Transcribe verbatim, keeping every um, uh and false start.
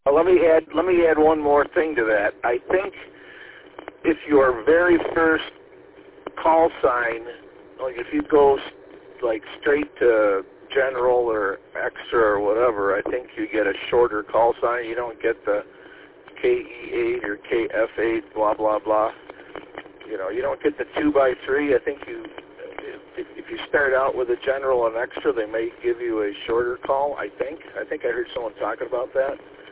Uh, let me add let me add one more thing to that. I think if your very first call sign, like if you go like straight to general or extra or whatever, I think you get a shorter call sign. You don't get the K E eight or K F eight, blah blah blah. You know, you don't get the two by three. I think you, if, if you start out with a general and extra, they may give you a shorter call. I think. I think I heard someone talking about that.